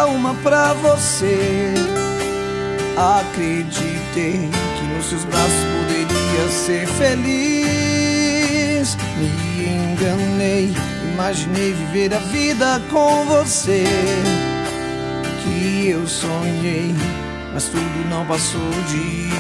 alma pra você. Acreditei que nos seus braços poderia ser feliz. Me enganei, imaginei viver a vida com você. Que eu sonhei, mas tudo não passou de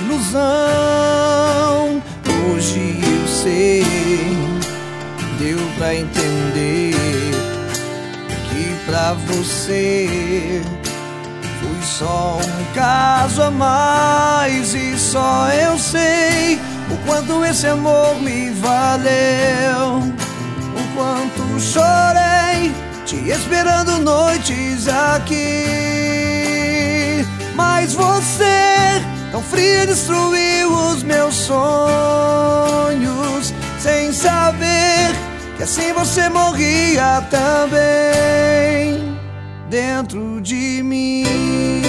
ilusão. Hoje eu sei, deu pra entender que pra você fui só um caso a mais. E só eu sei o quanto esse amor me valeu, o quanto chorei te esperando noites aqui. Mas você, tão fria, destruiu os meus sonhos, sem saber que assim você morria também dentro de mim.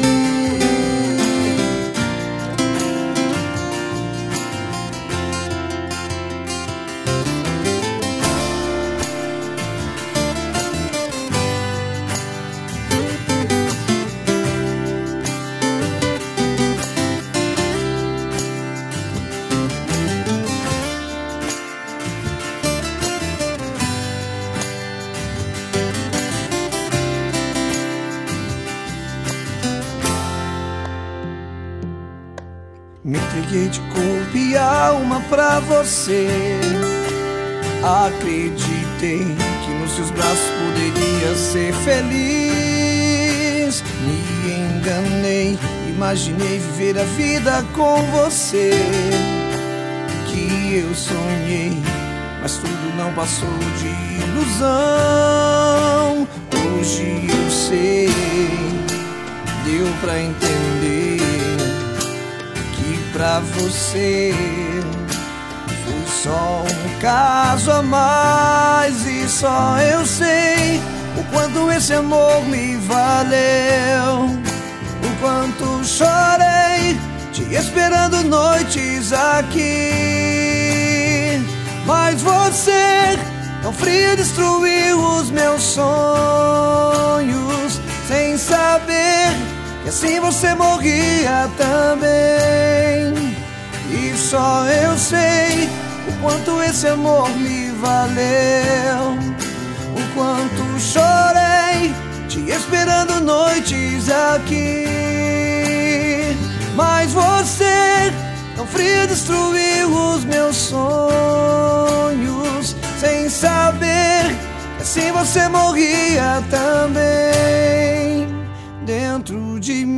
Me entreguei de corpo e alma pra você. Acreditei que nos seus braços poderia ser feliz. Me enganei, imaginei viver a vida com você. Que eu sonhei, mas tudo não passou de ilusão. Hoje eu sei, deu pra entender pra você fui só um caso a mais. E só eu sei o quanto esse amor me valeu, o quanto chorei te esperando noites aqui. Mas você, tão frio, destruiu os meus sonhos, sem saber que assim você morria também. E só eu sei o quanto esse amor me valeu, o quanto chorei te esperando noites aqui. Mas você, tão frio, destruiu os meus sonhos, sem saber que assim você morria também dentro de mim.